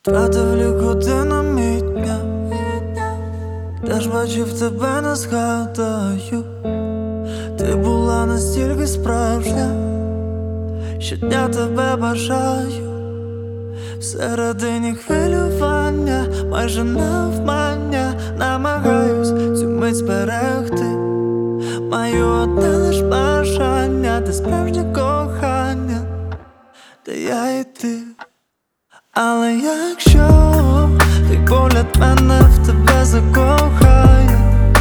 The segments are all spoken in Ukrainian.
Втратив ліку динамітня, теж бачив тебе, не згадаю. Ти була настільки справжня, щодня тебе бажаю. Всередині хвилювання, майже навмання, намагаюсь цю мить зберегти. Маю одне лиш бажання, де справжнє кохання, де я і ти. Але якщо твій погляд мене в тебе закохає,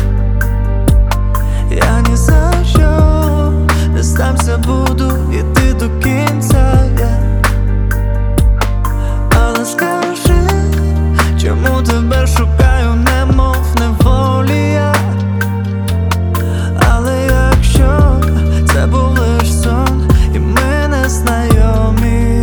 я ні за що не здамся, буду йти до кінця, Але скажи, чому тебе шукаю, немов неволі я. Але якщо це був лиш сон, і ми не знайомі,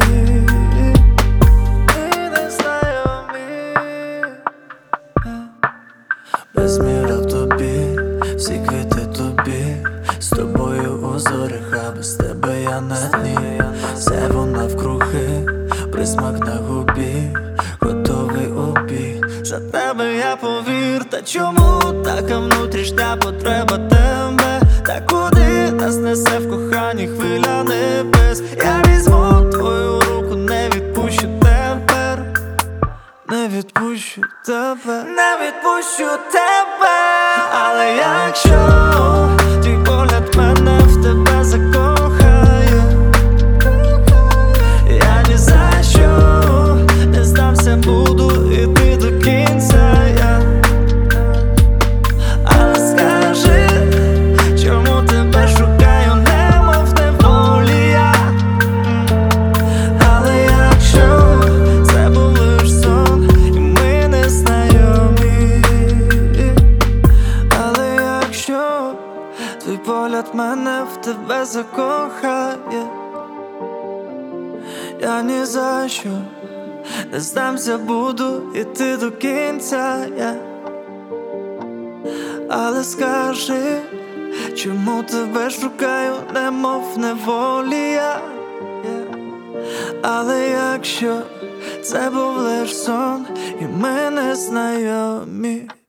безміра в тобі, всі квіти тобі, з тобою у зорях, а без тебе я на дні. Все вона вкруги, присмак на губі, готовий обід. За тебе я повір, та чому така внутрішня потреба тебе? Та куди нас несе в коханні хвиля небес? Я візьму твою руку, не відпущу тепер, не відпущу тебе, не відпущу тебе. Але якщо твій погляд мене в тебе закохає, я ні за що не здамся, буду йти до кінця, Але скажи, чому тебе шукаю, немов неволі я. Але якщо це був лиш сон, і ми не знайомі, але якщо твій погляд мене в тебе закохає, я ні за що не здамся, буду йти до кінця, Але скажи, чому тебе шукаю, немов неволі я. Але якщо це був лиш сон, і ми не знайомі.